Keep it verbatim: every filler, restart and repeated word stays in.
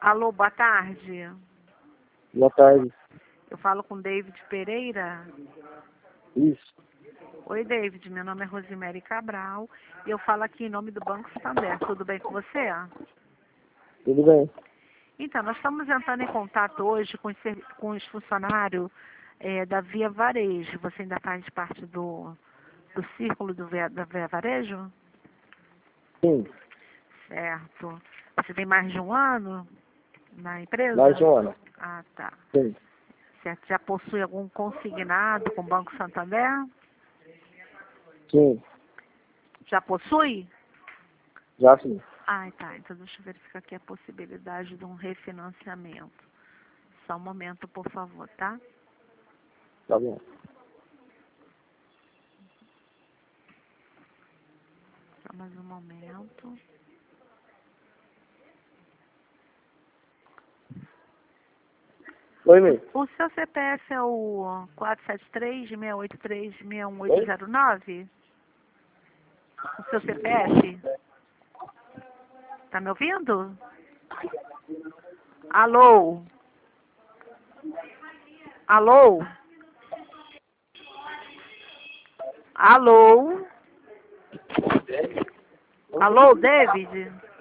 Alô, boa tarde. Boa tarde. Eu falo com David Pereira. Isso. Oi, David. Meu nome é Rosemary Cabral e eu falo aqui em nome do Banco Santander. Tudo bem com você? Tudo bem? Então, nós estamos entrando em contato hoje com os, ser- com os funcionários eh, da Via Varejo. Você ainda faz parte do, do círculo do Via, da Via Varejo? Sim. Certo. Você tem mais de um ano na empresa? Mais de um ano. Ah, tá. Sim. Certo. Já possui algum consignado com o Banco Santander? Sim. Já possui? Já sim. Ah, tá. Então deixa eu verificar aqui a possibilidade de um refinanciamento. Só um momento, por favor, tá? Tá bom. Só mais um momento. Oi, mãe. O seu C P F é o quatro sete três, seis oito três, seis um oito Oi? zero nove? O seu C P F? Tá me ouvindo? Alô? Alô? Alô? Alô, David?